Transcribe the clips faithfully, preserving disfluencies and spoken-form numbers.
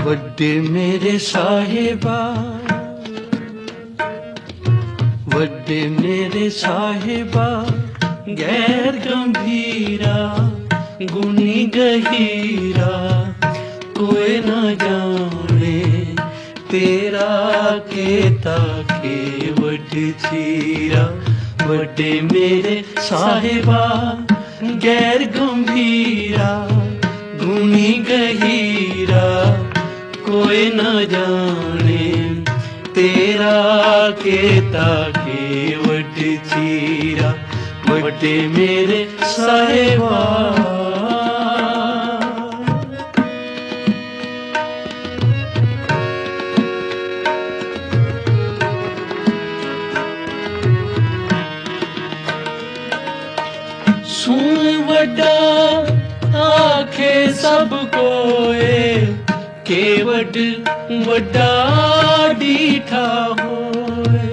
वड्डे मेरे साहिबा, वड्डे मेरे साहिबा, गैर गंभीरा गुनी गहीरा, कोई न जाने तेरा केता के वड चीरा। वड्डे मेरे साहिबा, गैर गंभीरा गुनी गहीरा, कोई न जाने तेरा केता के वड चीरा। वड्डे मेरे साहिबा, सुन वड्डा आखे सब कोए, के वड वड्डा डीठा होए।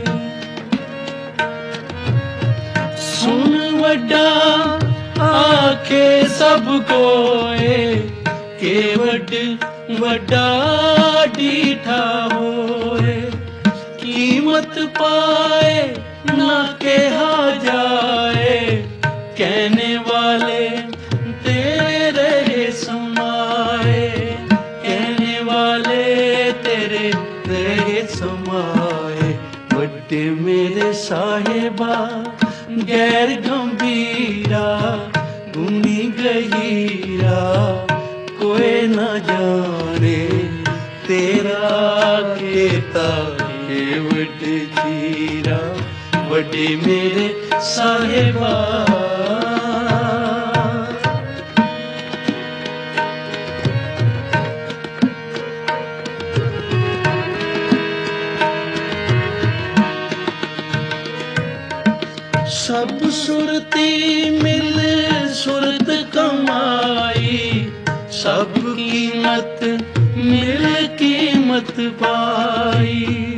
सुन वड्डा आखे सब कोए, के वड वड्डा डीठा होए। कीमत पाए ना कहा जाए, कहने वाले तेरे रहे समाए, कहने वाले तेरे रहे समाए। वड्डे मेरे साहिबा, गैर गंभीरा गुनी गहीरा, कोई न जाने तेरा केता के वड चीरा। वड्डे मेरे साहिबा, सब सुरती मिल सुरत कमाई, सब कीमत मिल कीमत पाई।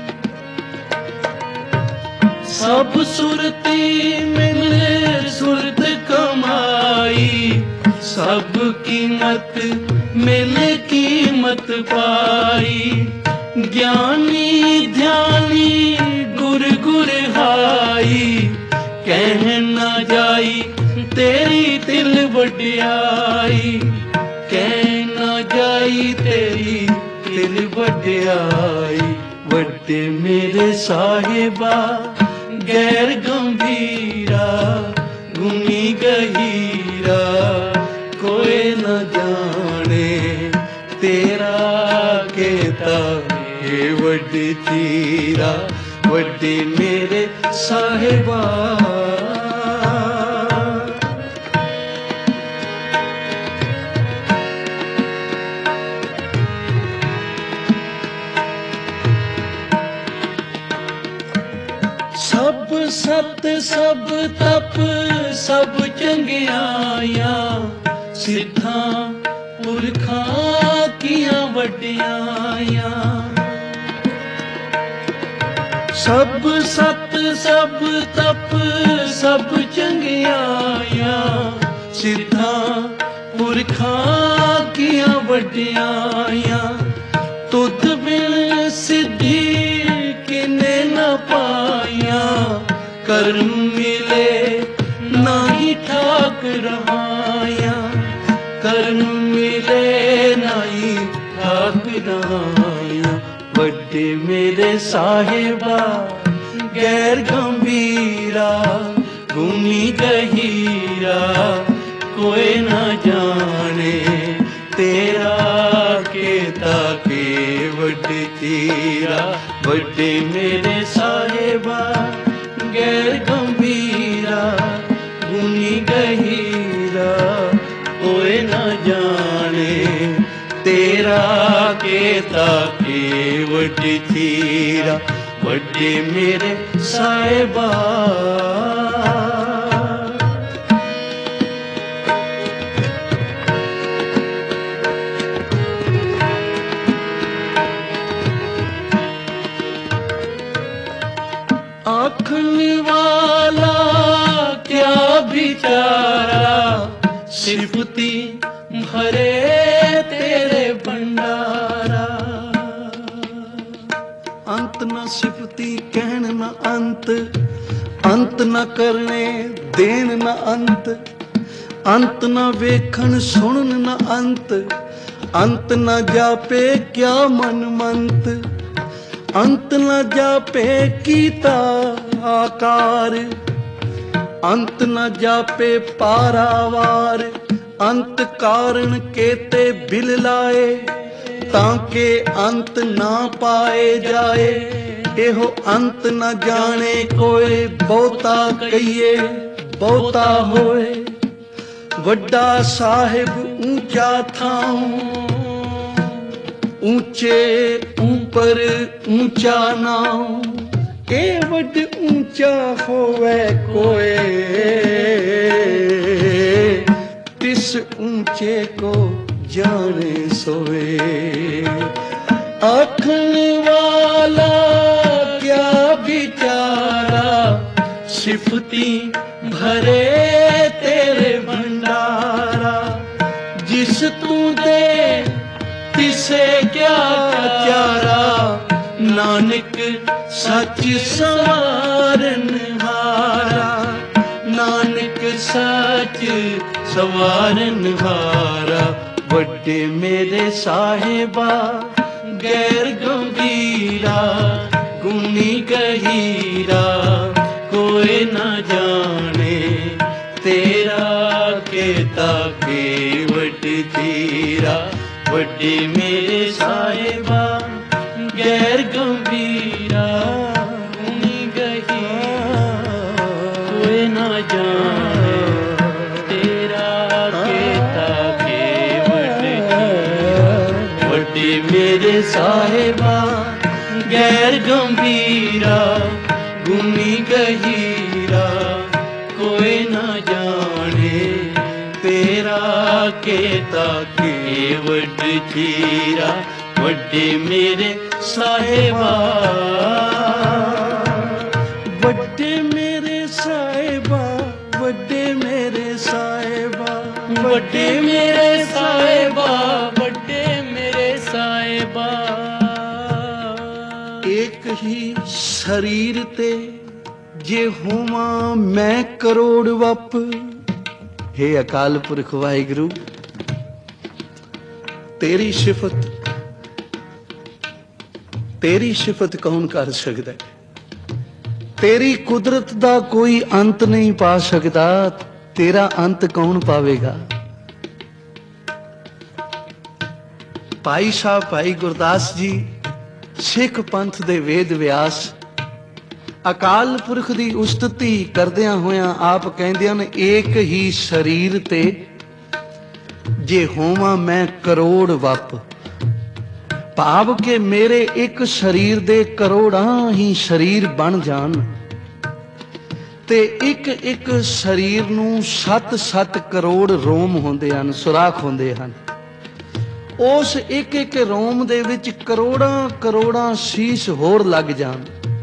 सब सुरती मिल सुरत कमाई, सब कीमत मिल कीमत पाई। ज्ञानी ध्यानी गुर गुर हाई, कह न जाई तेरी तिल वड्याई, कह न जाई तेरी तिल वड्याई। वड्डे मेरे साहिबा, गैर गंभीरा गुनी गहीरा, कोई न जाने तेरा केता के वड चीरा। वड्डे मेरे साहिबा, सब सत सब तप सब चंगियाया, सिद्धां पुरखां कियां वड्डियाया। सब सत सब तप सब चंगियाया, सिद्धां पुरखां कियां वड्डियाया। तुध बिन सिद्धि किने न पाया, कर्म मिले नाही ठाक रहाया, कर्म मिले नाही ठाक रहाया। वड्डे मेरे साहिबा, गैर गंभीरा गुनी गहीरा, कोई न जाने तेरा केता के वड चीरा। वड्डे मेरे साहिबा, गैर गंभीरा गुनी गहीरा, कोई न जाने तेरा केता के वड चीरा। वड्डे मेरे साहिबा, आँखने वाला क्या बिचारा, सिफती भरे तेरे भंडार। अंत, अंत न करने देन न अंत, अंत न वेखन सुनन न अंत, अंत न जापे क्या मन मंत, अंत न जापे कीता आकार, अंत न जापे पारावार, अंत कारण केते बिल लाए, ताके अंत ना पाए जाए, एहो अंत न जाने कोई, बहुता कहिए बहुता होए, वड्डा साहिब ऊंचा थाऊं, ऊंचे ऊपर ऊंचा नाऊं, के वड ऊंचा होवे कोई, तिस ऊंचे को जाने सोए। आखन वाला क्या बिचारा, सिफती भरे तेरे भंडारा, जिस तू दे तिसे क्या चारा, नानक सच सवारन हारा, नानक सच सवारन हारा। वड्डे मेरे साहिबा गैर गंभीरा, गुनी गहीरा, कोई न जाने तेरा केता के वड चीरा। वड्डे मेरे साहिबा गैर गंभीरा, गुनी गहीरा, कोई न जाने तेरा केता के वड चीरा। वड्डे मेरे साहिबा गैर गंभीरा, गुनी गहीरा, कोई न जाने तेरा केता के वड चीरा। वड्डे मेरे साहिबा, वड्डे मेरे साहिबा, वड्डे मेरे साहिबा, वड्डे मेरे साहिबा, वड्डे मेरे साहिबा। एक ही शरीर ते जे होवा मैं करोड़ वप। हे अकाल पुरख वाहिगुरु, तेरी सिफत तेरी सिफत कौन कर सकता है? तेरी कुदरत दा कोई अंत नहीं पा सकता, तेरा अंत कौन पावेगा? भाई साहब भाई गुरदास जी सिख पंथ दे वेद व्यास अकाल पुरख दी उस्तति करदियां होयां आप कहंदे ने, एक ही शरीर ते जे होवां मैं करोड़ वप। भाव के मेरे एक शरीर दे करोड़ां ही शरीर बन जान ते एक एक शरीर नूं सत सत करोड़ रोम होंदे हन, सुराख होंदे हन। उस एक एक रोम दे विच करोड़ां करोड़ां शीश होर लग जान।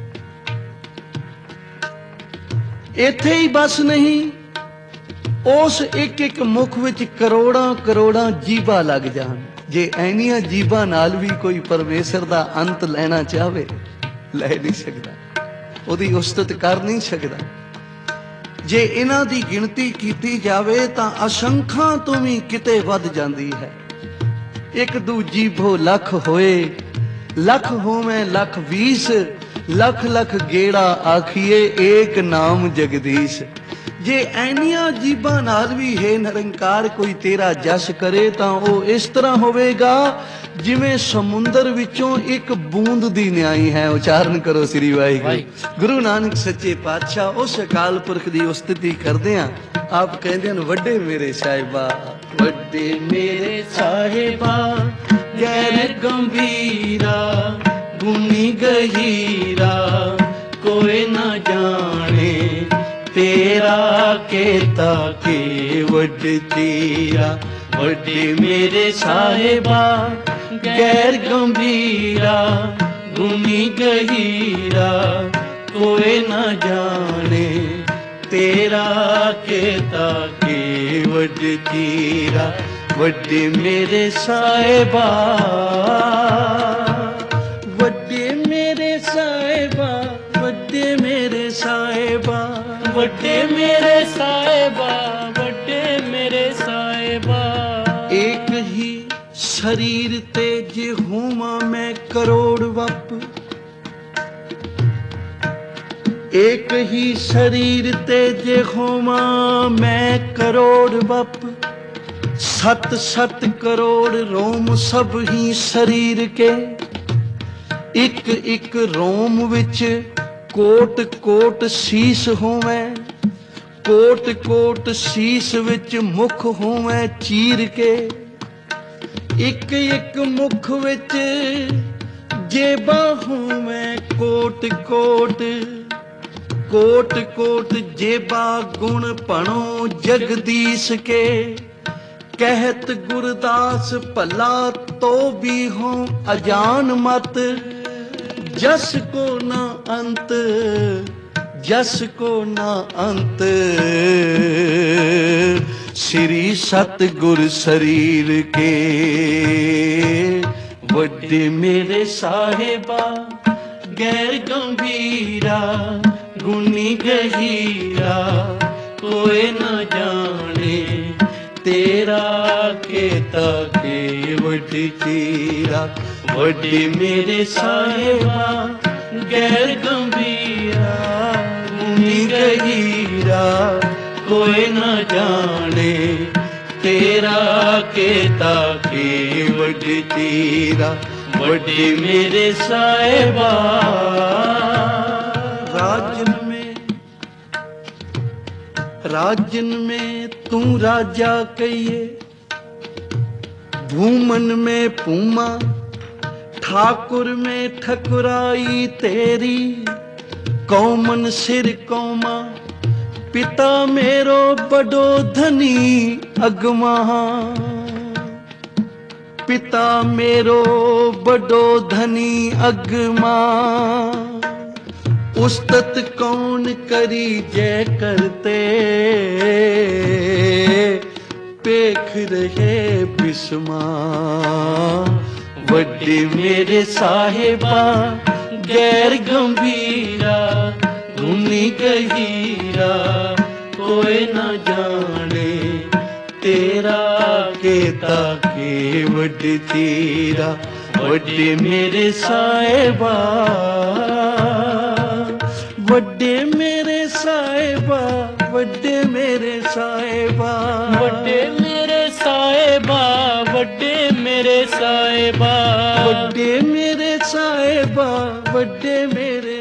इत्थे ही बस नहीं, उस एक एक मुख विच करोड़ां करोड़ां जीभा लग जान। जे ऐनियां जीभा नाल भी कोई परमेश्वर दा अंत लेना चाहे लै नहीं सकता, उहदी उस्तत कर नहीं सकता। जे इन्हां दी गिणती कीती जावे तां असंखां तो भी किते वध जांदी है। एक दू जीभो लख होए, लख होवे लख बीस, लख लख गेड़ा आखिए एक नाम जगदीश। जे ऐनियां जीभा नाल भी है निरंकार कोई तेरा जस करे तां ओह इस तरह होवेगा जिवें समुंदर विचों एक बूंद दी न्याई है। उचारण करो श्री वाहिगुरू। गुरु नानक सच्चे पातशाह उस अकाल पुरख दी उस्तति करदियां आप कहंदे हन, वड्डे मेरे साहिबा, वड्डे मेरे साहिबा गैर गंभीरा, गुनी गहीरा, कोई न जाने तेरा केता के वड चीरा। वड्डे मेरे साहिबा गैर गंभीरा, गुनी गहीरा, कोई न जाने तेरा केता के वड चीरा। वड्डे मेरे साहिबा, वड्डे मेरे साहिबा, वड्डे मेरे मेरे साहिबा, वड्डे मेरे साहिबा। एक ही शरीर ते जे होवां मैं करोड़ वप, एक ही शरीर ते जे होवां मैं करोड़ वप, सत सत करोड़ रोम सब ही शरीर के, एक एक रोम विच कोट कोट शीस होवे, कोट कोट शीस विच मुख होवे चीर के, एक एक मुख विच जेबा होवे कोट कोट, कोट कोट जेबा गुण भणो जगदीश के, कहत गुरदास भला तो भी हो अजान मत, जस को न अंत, जस को न अंत, श्री सतगुर शरीर के, वड्डे मेरे साहिबा गैर गंभीरा, गुनी गहीरा कोई न जाने, तेरा केता के वड्डी चीरा, वड्डे मेरे साहिबा गैर गंभीरा, गुनी गहीरा कोई न जाने, तेरा केता के वड्डी चीरा, वड्डे मेरे साहिबा। राजन में राजन में तू राजा कहिए, भूमन में पूमा, ठाकुर में ठकुराई तेरी, कौमन सिर कौमा, पिता मेरो बड़ो धनी अगमा, पिता मेरो बड़ो धनी अगमा, उस्तत कौन करी जय करते, पेख रहे बिस्मा, वड्डे मेरे साहिबा गैर गंभीरा, गुनी गहीरा कोई न जाने, तेरा केता के वड्डे चीरा, वड्डे मेरे साहिबा, वड्डे मेरे साहिबा, वड्डे मेरे साहिबा, वड्डे मेरे साहिबा, वड्डे मेरे साहिबा, वड्डे मेरे साहिबा, वड्डे मेरे